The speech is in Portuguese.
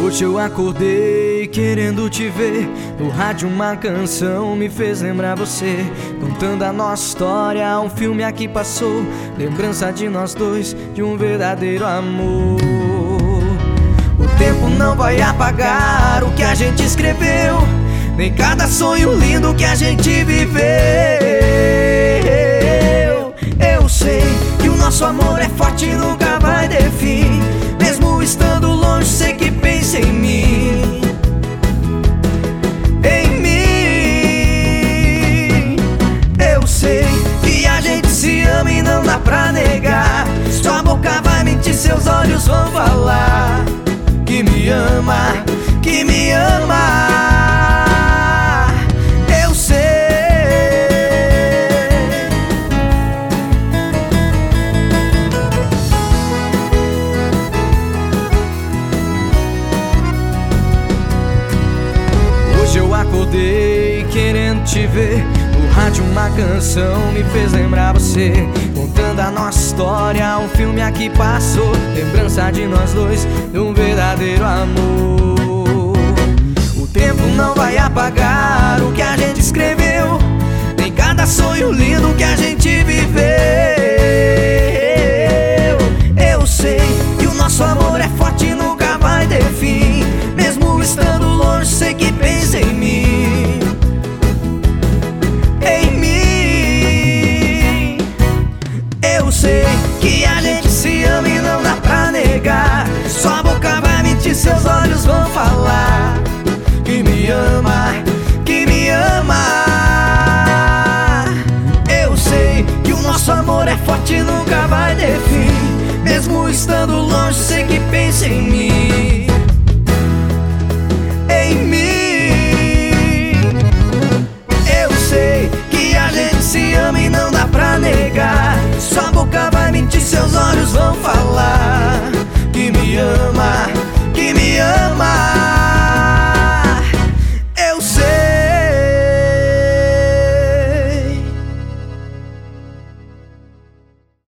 Hoje eu acordei querendo te ver. No rádio uma canção me fez lembrar você, contando a nossa história, um filme aqui passou. Lembrança de nós dois, de um verdadeiro amor. O tempo não vai apagar o que a gente escreveu, nem cada sonho lindo que a gente viveu. Eu sei que o nosso amor é forte e nunca vai ter fim. Mesmo estando longe, sei que pensa em mim. Em mim. Eu sei que a gente se ama e não dá pra negar. Sua boca vai mentir, seus olhos vão falar que me ama, que me ama. Eu sei. Hoje eu acordei querendo te ver. No rádio uma canção me fez lembrar você, contando a nossa história, um filme aqui passou. Lembrança de nós dois, de um verdadeiro amor. O tempo não vai apagar o que a gente escreveu, nem cada sonho lindo que a gente viveu. Eu sei que o nosso amor é forte e nunca vai ter fim. Mesmo estando longe, sei que pensa em mim. Em mim. Eu sei que a gente se ama e não dá pra negar. Sua boca vai mentir, seus olhos vão falar que me ama, que me ama. Eu sei que o nosso amor é forte e nunca vai ter fim. Mesmo estando longe, sei que pensa em mim. Em mim. Eu sei que a gente se ama e não dá pra negar. Sua boca vai mentir, seus olhos vão falar que me ama.